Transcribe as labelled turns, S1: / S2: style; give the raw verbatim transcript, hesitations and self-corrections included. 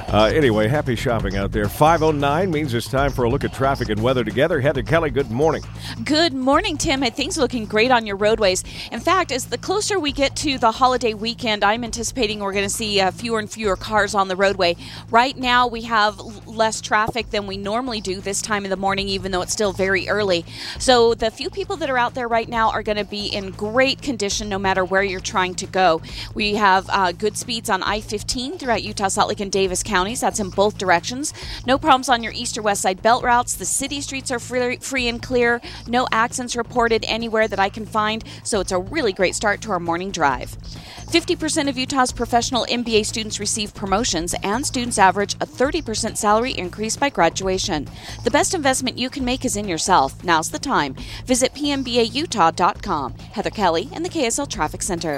S1: Uh, anyway, happy shopping out there. five oh nine means it's time for a look at traffic and weather together. Heather Kelly, good morning.
S2: Good morning, Tim. Things are looking great on your roadways. In fact, as the closer we get to the holiday weekend, I'm anticipating we're going to see uh, fewer and fewer cars on the roadway. Right now, we have less traffic than we normally do this time of the morning, even though it's still very early. So the few people that are out there right now are going to be in great condition no matter where you're trying to go. We have uh, good speeds on I fifteen throughout Utah, Salt Lake, and Davis counties. That's in both directions. No problems on your east or west side belt routes. The city streets are free, free and clear. No accidents reported anywhere that I can find, so it's a really great start to our morning drive. fifty percent of Utah's professional M B A students receive promotions, and students average a thirty percent salary increase by graduation. The best investment you can make is in yourself. Now's the time. Visit P M B A Utah dot com. Heather Kelly in the K S L Traffic Center.